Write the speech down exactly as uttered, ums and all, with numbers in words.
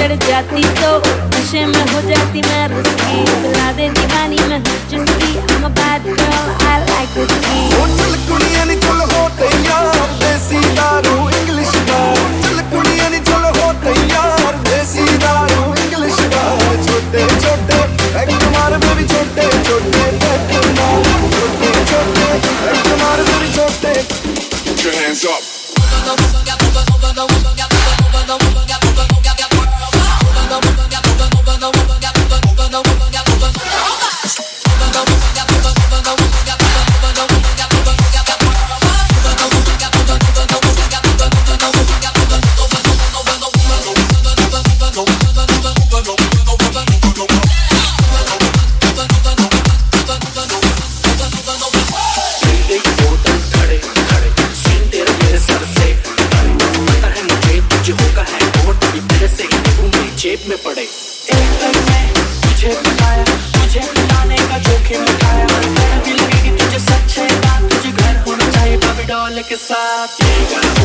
चढ़ जाती तो नशे में हो जाती मैं रिस्की पिला दे दीवानी मैं हूँ जिसकी I'm a bad girl I like whiskey ओ चल कुड़ियां नी चल हो तैयार देसी दारू इंग्लिश बार चल कुड़ियां नी चल हो तैयार देसी दारू इंग्लिश बार छोटे छोटे एक मार में भी छोटे छोटे एक मार छोटे छोटे एक मार में भी छोटे Put your hands up जेब में पड़े एक पल में तुझे बताया तुझे पिलाने का जोखिम उठाया भी लगेगी तुझे सच्चे बात तुझे घर होना चाहिए बाबी डॉल के साथ